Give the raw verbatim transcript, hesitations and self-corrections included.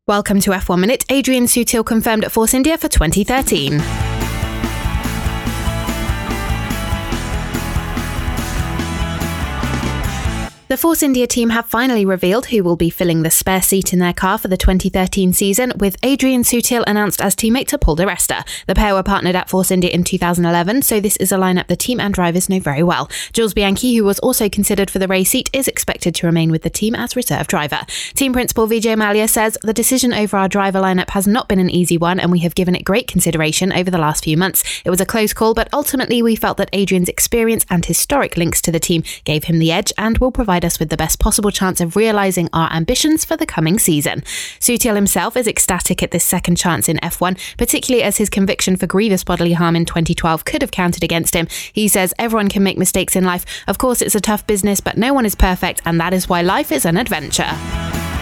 Welcome to F one Minute. Adrian Sutil confirmed at Force India for twenty thirteen. The Force India team have finally revealed who will be filling the spare seat in their car for the twenty thirteen season, with Adrian Sutil announced as teammate to Paul di Resta. The pair were partnered at Force India in two thousand eleven, so this is a lineup the team and drivers know very well. Jules Bianchi, who was also considered for the race seat, is expected to remain with the team as reserve driver. Team principal Vijay Mallya says, "The decision over our driver lineup has not been an easy one, and we have given it great consideration over the last few months. It was a close call, but ultimately we felt that Adrian's experience and historic links to the team gave him the edge and will provide us with the best possible chance of realising our ambitions for the coming season." Sutil himself is ecstatic at this second chance in F one, particularly as his conviction for grievous bodily harm in twenty twelve could have counted against him. He says, "Everyone can make mistakes in life. Of course, it's a tough business, but no one is perfect, and that is why life is an adventure."